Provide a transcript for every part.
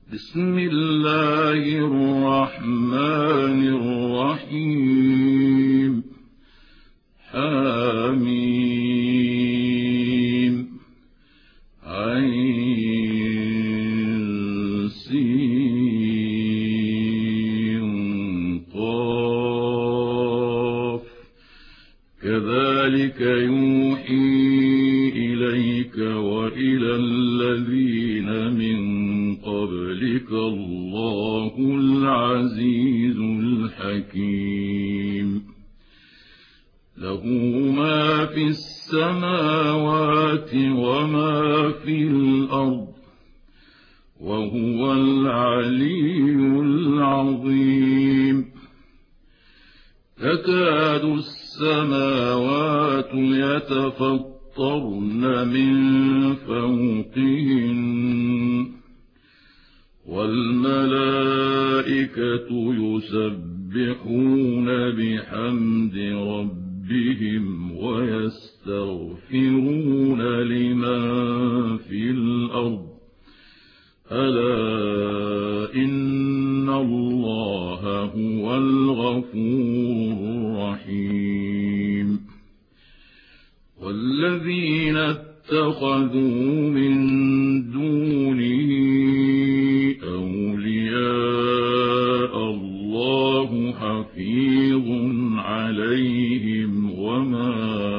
بسم الله الرحمن الرحيم حميم عين سين قاف كذلك يوحي إليك وإلى الذين من قبلك الله العزيز الحكيم له ما في السماوات وما في الأرض وهو العلي العظيم تكاد السماوات يتفطرن من فوقهن والملائكة يسبحون بحمد ربهم ويستغفرون لمن في الأرض ألا إن الله هو الغفور الرحيم والذين اتخذوا من دونه أولياء الله حفيظ عليهم وما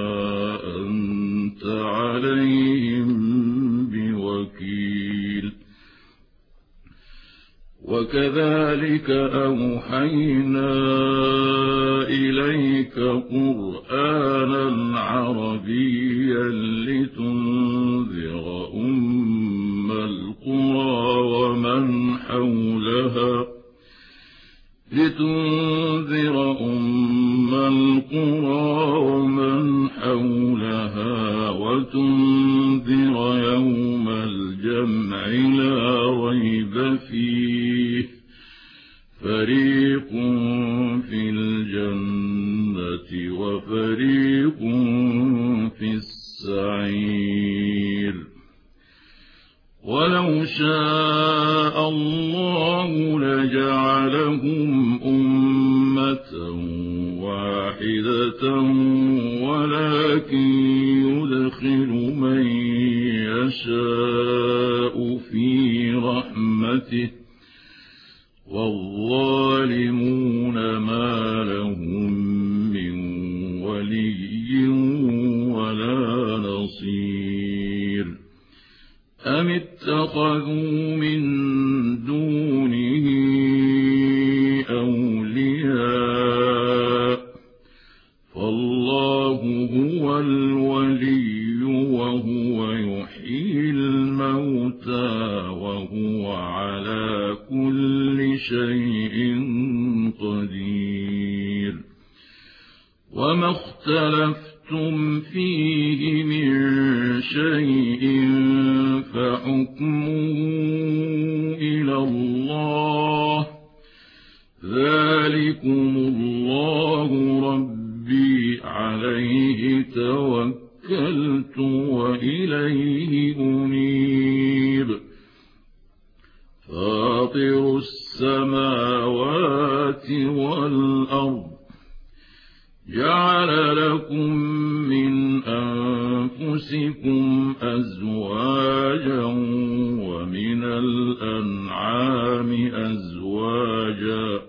أنت عليهم بوكيل وكذلك أوحينا إليك قرآنا عربيا لتنذر أم القرى ومن حولها وتنذر يوم الجمع لا ريب فيه فريق في الجنة وفريق في السعير ولو شاء الله لجعلهم أمة واحدة ولكن يدخل من يشاء في رحمته والظالمون ما لهم من ولي ولا نصير أم اتخذوا من دونه أولياء فالله هو الولي وهو يحيي الموتى وهو على كل شيء قدير وما اختلفتم فيه من شيء فحكمه إلى الله ذلكم الله ربي عليه توكلت وإليه أنيب فاطر السماوات والأرض جعل لكم من أنفسكم أزواجا ومن الأنعام أزواجا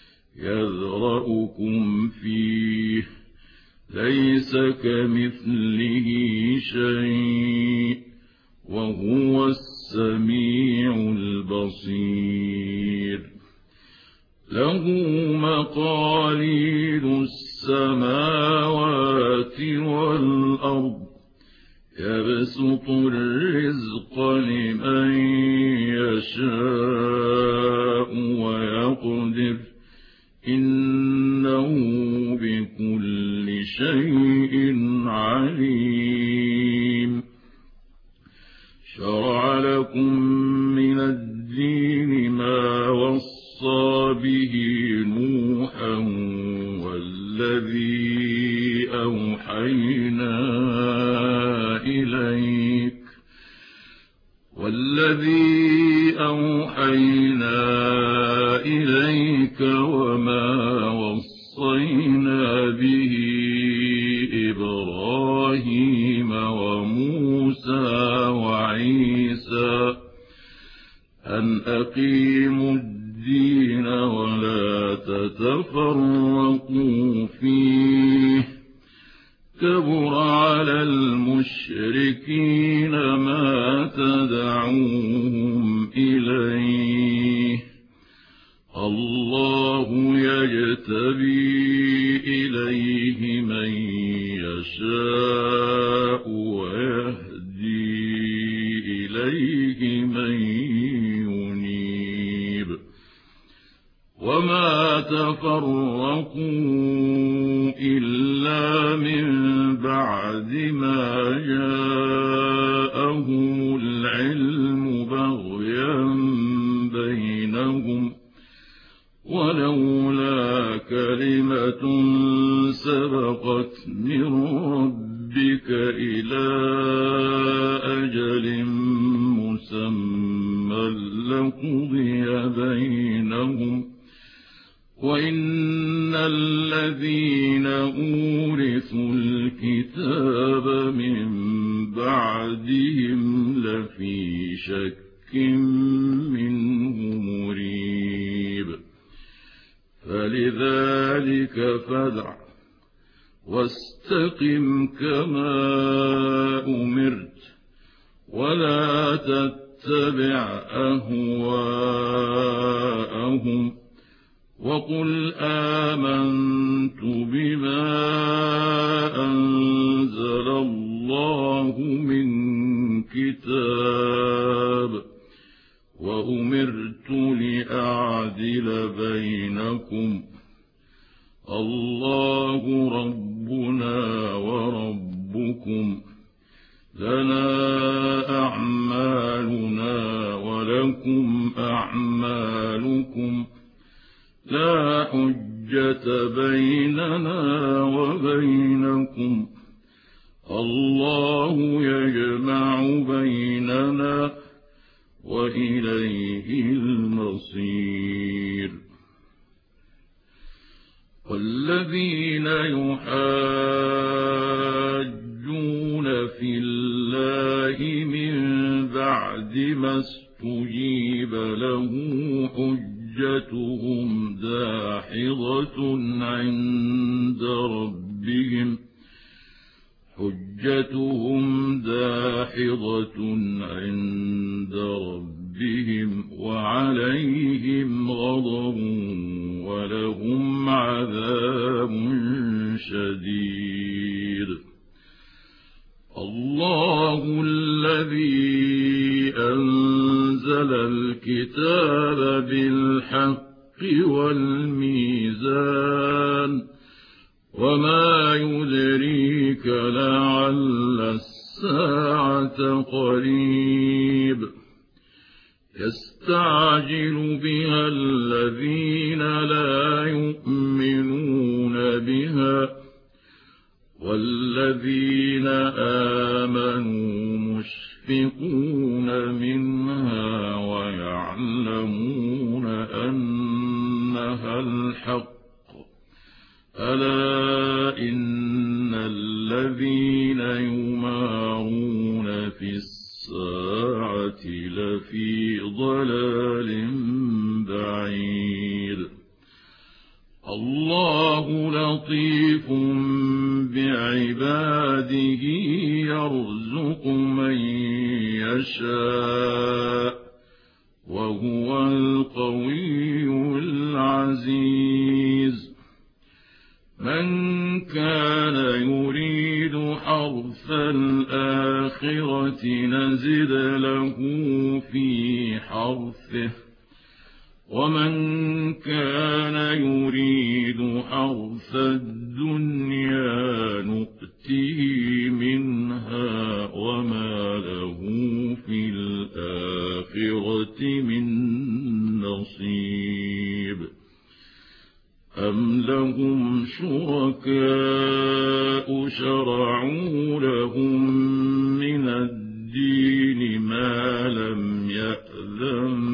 يذرأكم فيه ليس كمثله شيء وهو السميع البصير له مقاليد السماوات والأرض يبسط الرزق لمن يشاء ويقدر إنه بكل شيء عليم شرع لكم من الدين ما وصى به نوحا والذي أوحينا إليك أوحينا إليك وما وصينا به إبراهيم وموسى وعيسى أن أقيموا الدين ولا تتفرقوا فيه كبر على المشركين ما تدعوهم إليه الله يجتبي إليه من يشاء ويهدي إليه من ينيب وما تفرقوا إلا من بعد ما جاءهم العلم بغيا بينهم ولولا كلمة سبقت من ربك إلى أجل مسمى لقضي بينهم وإن الذين أورثوا الكتاب من بعدهم لفي شك منه مريب فلذلك فادع واستقم كما أمرت ولا تتبع أهواءهم وقل آمنت بما أنزل الله من كتاب وأمرت لأعدل بينكم الله ربنا وربكم لنا أعمالنا ولكم أعمالكم لا حجة بيننا وبينكم الله يجمع بيننا وإليه المصير والذين يحاجون في الله من بعد ما استجيب له حجتهم داحضة عند ربهم وعليهم غضب ولهم عذاب شديد الله الذي أنزل الكتاب بالحق والميزان وما يدريك لعل الساعة قريب يستعجل بها الذين لا يؤمنون بها والذين آمنوا مشفقون منها ويعلمون أنها الحق ألا إن الذين يمارون في الساعة لفي ضلال بعيد الله لطيف بعباده يرزق من يشاء وهو القوي العزيز من كان يريد حرث الآخرة نزد له في حرثه ومن كان يريد حرث الدنيا نؤته منها وما له في الآخرة من نصيب أم لهم شركاء شرعوا لهم من الدين ما لم يأذن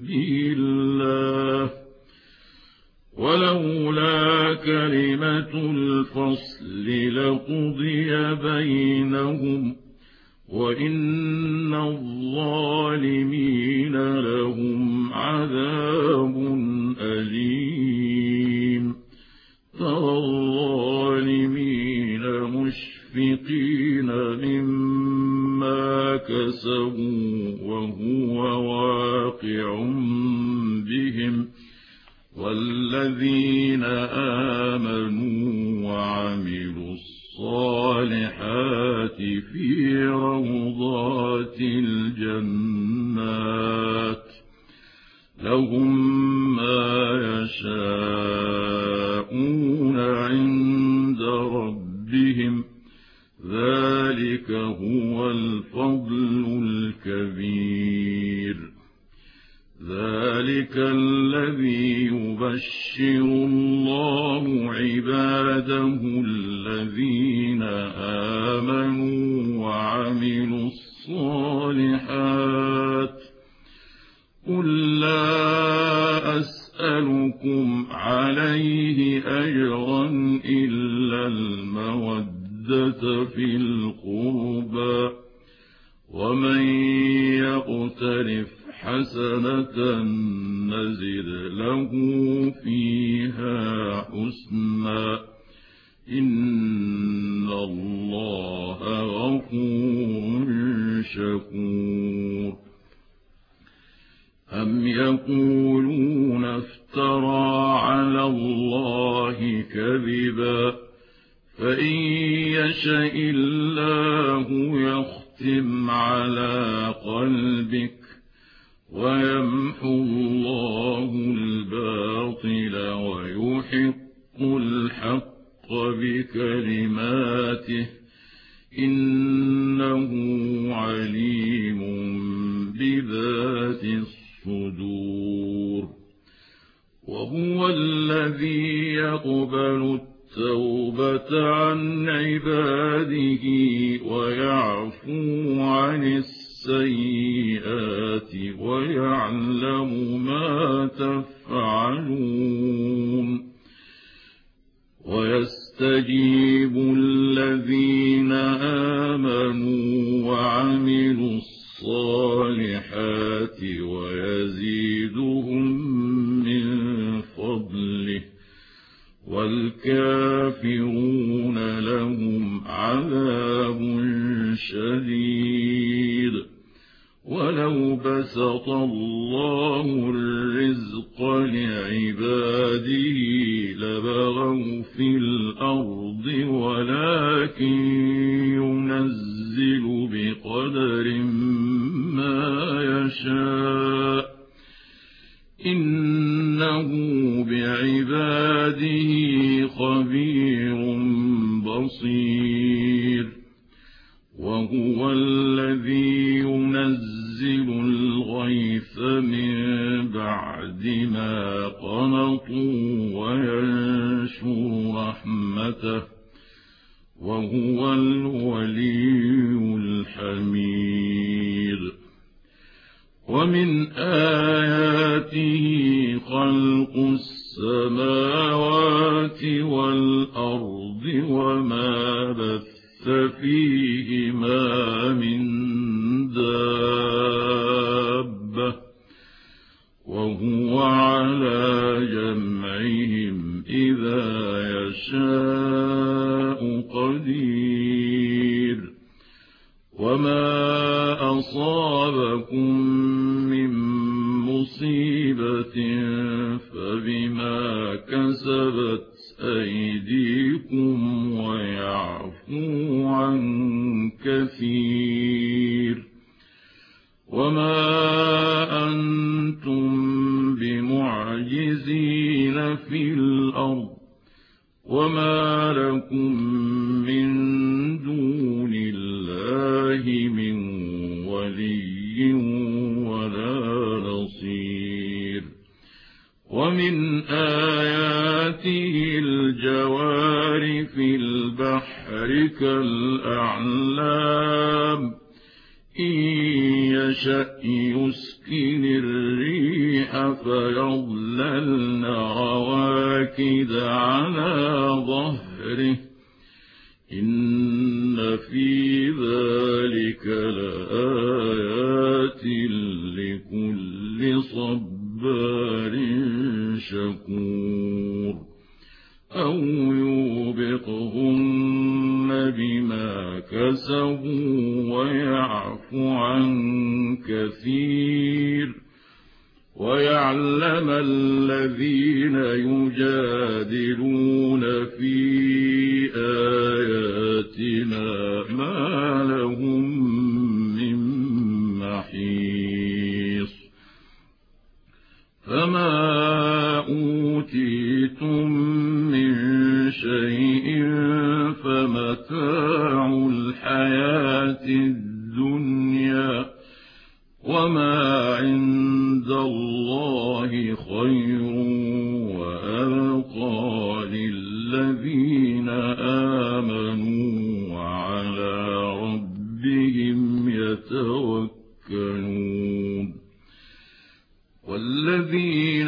به الله، ولولا كلمة الفصل لقضي بينهم، وإن الظالمين لهم عذاب أليم. ترى الظالمين مشفقين مما كسبوا وهو واقع بهم، والذين آمنوا وعملوا الصالحات في روضات الجنات لهم ما يشاءون عند ربهم، ذلك هو الفضل الكبير. ذلك الذي يبشر الله عباده الذين آمنوا وعملوا الصالحات. قل لا أسألكم عليه أجرا إلا المودة في القربى، ومن يقترف حسنة نزد له فيها حسنا، إن الله غفور شكور. أم يقولون افترى على الله كذبا، فإن يشاء الله يختم على قلبك ويمحو الله الباطل ويحق الحق بكلماته، إنه عليم بذات الصدور. وهو الذي يقبل التوبة عن عباده ويعفو عن السيئات ويعلم ما تفعلون، ويستجيب الذين آمنوا وعملوا الصالحات ويزيدهم من فضله، والكافرون لهم عذاب شديد. ولو بسط الله الرزق لعباده لبغوا في الأرض، ولكن ينزل بقدر ما يشاء، إنه بعباده خبير بصير. وهو الذي ينزل الغيث من بعد ما قنطوا وينشر رحمته، وهو الولي الحميد. ومن آياته خلق السماوات والأرض وما بث فيهما من دابة، وهو على جمعهم إذا يشاء قدير. وما أصابكم من مصيبة فبما كسبت أيديكم ويعفو عن كثير. وما أنتم بمعجزين في الأرض، وما لكم من دون الله من ولي ولا نصير. ومن آياته الجوار في البحر كالأعلام، إن يشأ يسكن الريح فيظللن رواكد على ظهره إن في ذلك لآيات لكل صبار شكور أو يوبقهن بما كسبوا ويعفو عن كثير ويعلم الذين يجادلون في آياتنا ما لهم من محيص فما أوتيتم من شيء فمتاع الحياة الدنيا وما عند الله خير وأبقى للذين آمنوا وعلى ربهم يتوكلون والذين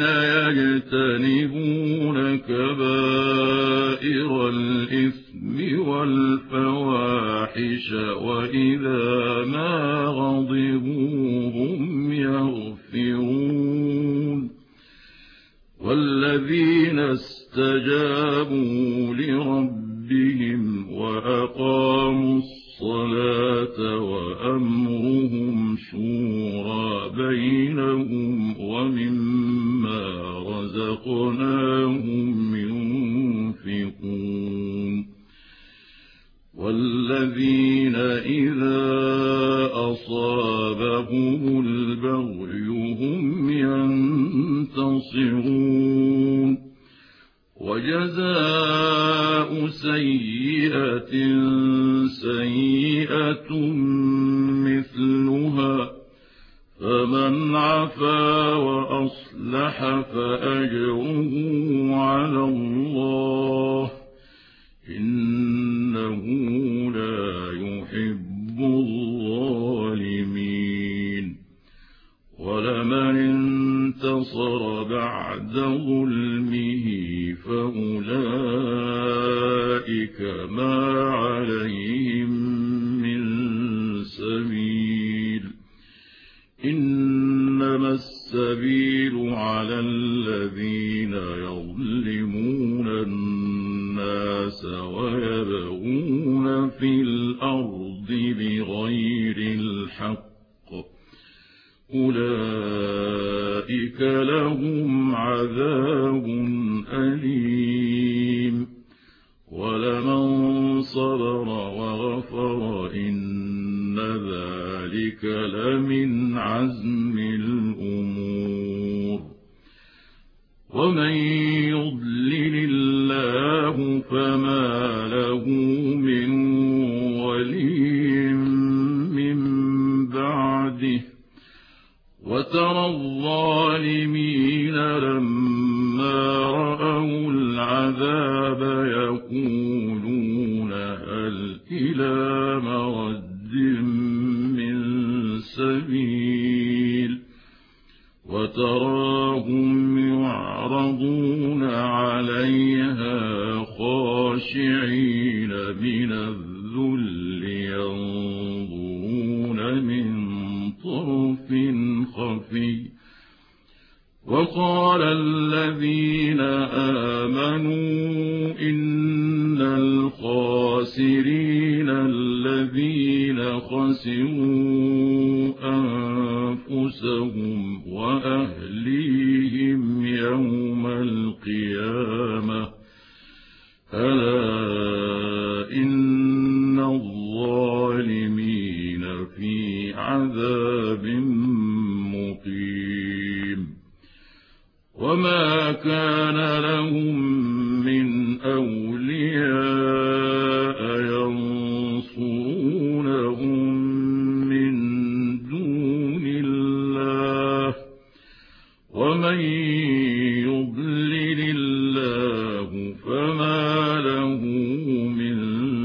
يجتنبون كبائر الإثم والفواحش وإذا ما غضبوا هم يغفرون والذين استجابوا لربهم وأقاموا الصلاة وأمرهم شورى بينهم ومما رزقناهم ينفقون والذين إذا أصابهم البغي هم ينتصرون وجزاء سيئة سيئة مثلها فمن عفا وأصلح فأجره على الله إنه لا يحب الظالمين ولمن انتصر بعد ظلمه فأولئك ما عليهم من سبيل إنما السبيل على الذين يظلمون الناس ويبغون في الأرض بغير الحق أولئك لهم عذاب أليم ولمن صبر وغفر إن ذلك لمن عزم الأمور ومن يضلل الله فما له من ولي من بعده وترى الظالمين لما رأوا العذاب يقولون هل إلى مرد من سبيل وتراهم يعرضون عليها خاشعين من الذل ينظرون من طرف خفي وقال الذين آمنوا إن الخاسرين الذين خسروا أنفسهم وأهليهم يوم القيامة ألا إن الظالمين في عذاب مقيم وما كان لهم من أولياء ينصرونهم من دون الله ومن يضلل الله فما له من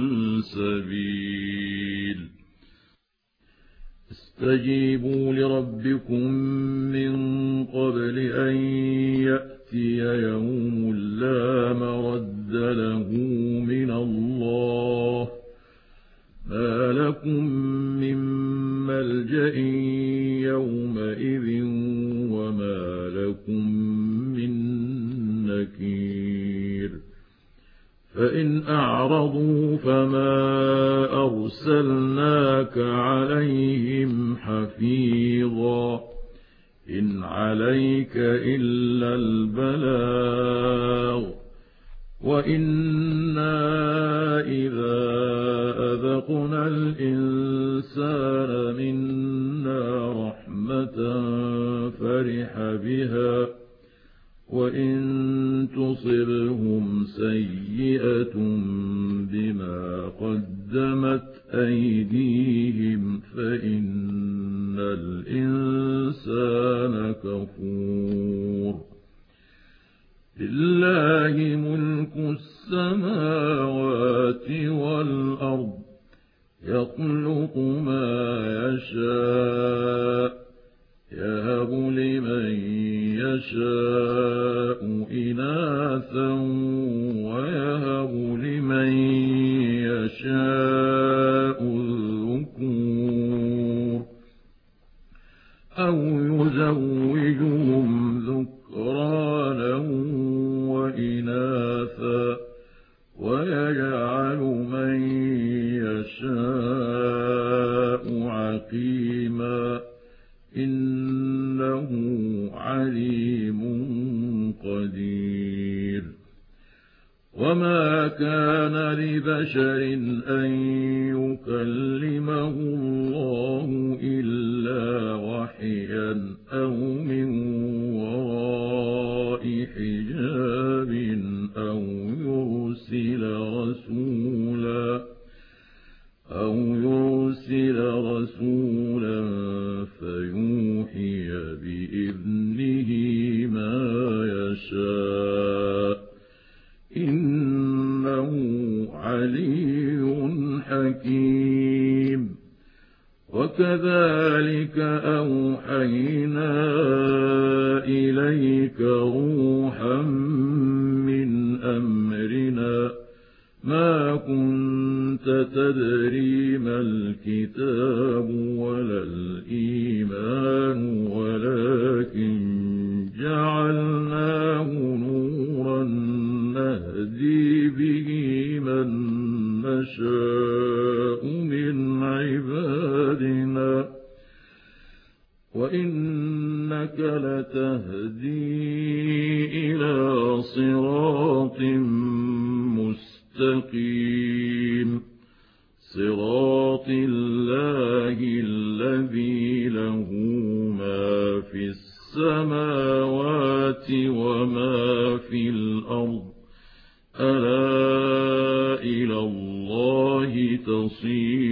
سبيل استجيبوا لربكم من قبل أن يأتي يوم لا مرد له من الله ما لكم من ملجأ يومئذ وما لكم من نكير فإن أعرضوا فما أرسلناك عليهم حفيظا إن عليك إلا البلاغ وإنا إذا أذقنا الإنسان منا رحمة فرح بها وإن تصبهم سيئة بما قدمت أيديهم فإن الإنسان كفور لله ملك السماوات والأرض يخلق ما يشاء يهب لمن يشاء إناثا ويهب لمن يشاء الذكور أو يزوجهم ذكرانا وإناثا ويجعل من يشاء عقيما إنه عليم قدير وما كان لبشر أن يكلمه الله إلا وحيا أو من وراء حجاب أو يرسل رسولا فيوحي بإذنه ما يشاء إنه علي حكيم وكذلك أوحينا إليك روحا من أمرنا ما كنت تدري ما الكتاب ولا الإيمان ولكن جعلناه نورا نهدي به من نشاء من عبادنا وإنك لتهدي إلى صراط مستقيم صراط الله الذي له ما في السماوات وما في الأرض ألا إلى الله تصير